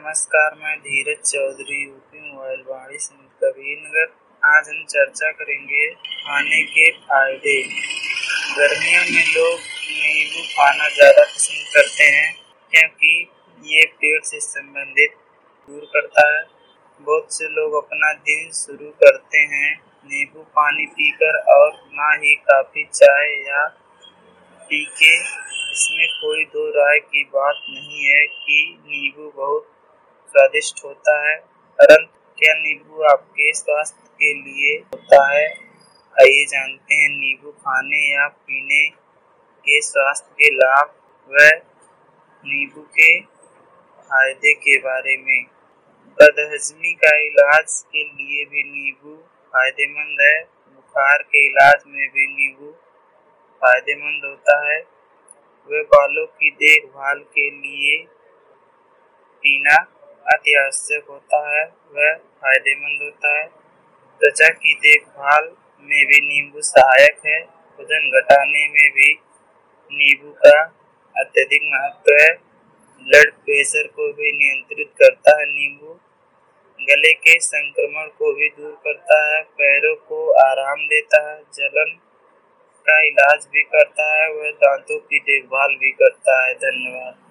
नमस्कार, मैं Dheeraj Chaudhary, UP mobile Vaani Kabirnagar. आज हम चर्चा करेंगे खाने के फायदे। गर्मियों में लोग नींबू खाना ज़्यादा पसंद करते हैं क्योंकि ये पेट से संबंधित दूर करता है। बहुत से लोग अपना दिन शुरू करते हैं नींबू पानी पीकर और ना ही काफ़ी चाय या पी के। इसमें कोई दो राय की बात नहीं है कि नींबू बहुत स्वादिष्ट होता है, परंतु क्या नींबू आपके स्वास्थ्य के लिए होता है? आइए जानते हैं नींबू खाने या पीने के स्वास्थ्य के लाभ व नींबू के फायदे के बारे में। बदहजमी का इलाज के लिए भी नींबू फायदेमंद है। बुखार के इलाज में भी नींबू फायदेमंद होता है। वे बालों की देखभाल के लिए पीना अति आवश्यक होता है, वह फायदेमंद होता है। त्वचा की देखभाल में भी नींबू सहायक है। वजन घटाने में भी नींबू का अत्यधिक महत्व है। ब्लड प्रेशर को भी नियंत्रित करता है नींबू। गले के संक्रमण को भी दूर करता है। पैरों को आराम देता है। जलन का इलाज भी करता है। वह दांतों की देखभाल भी करता है। धन्यवाद।